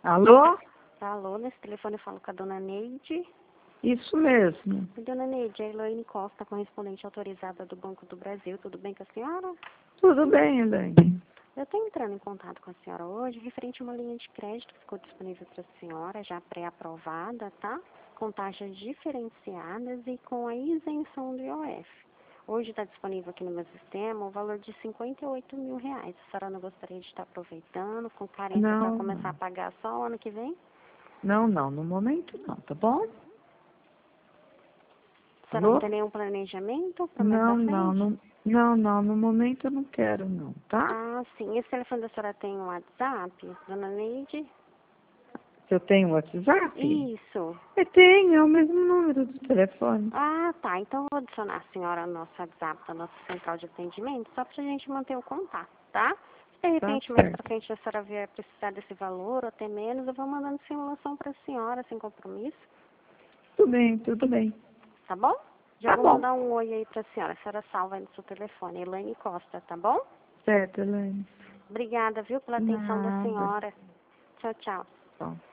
Alô? Alô, nesse telefone eu falo com a dona Neide. Isso mesmo. Dona Neide, a Elaine Costa, correspondente autorizada do Banco do Brasil. Tudo bem com a senhora? Tudo bem, Elaine? Eu estou entrando em contato com a senhora hoje, referente a uma linha de crédito que ficou disponível para a senhora, já pré-aprovada, tá? Com taxas diferenciadas e com a isenção do IOF. Hoje está disponível aqui no meu sistema o valor de R$58 mil. A senhora não gostaria de estar aproveitando, com carência para começar a pagar só o ano que vem? Não, no momento não, tá bom? A senhora não tem nenhum planejamento para mais pra frente? Não, no momento eu não quero não, tá? Ah, sim. Esse telefone da senhora tem um WhatsApp, dona Neide? Eu tenho WhatsApp? Isso. Eu tenho, é o mesmo número do telefone. Ah, tá. Então eu vou adicionar a senhora no nosso WhatsApp da nossa central de atendimento, só pra gente manter o contato, tá? Se de Tá repente mais pra certo. frente a senhora vier precisar desse valor ou até menos, eu vou mandando simulação pra senhora, sem compromisso, Tudo bem. tá bom? Já Tá vou bom. mandar um oi aí pra senhora. A senhora salva aí no seu telefone, Elaine Costa, tá bom? Certo, Elaine. Obrigada, viu, pela atenção da Nada. senhora. Tchau, tchau. Bom.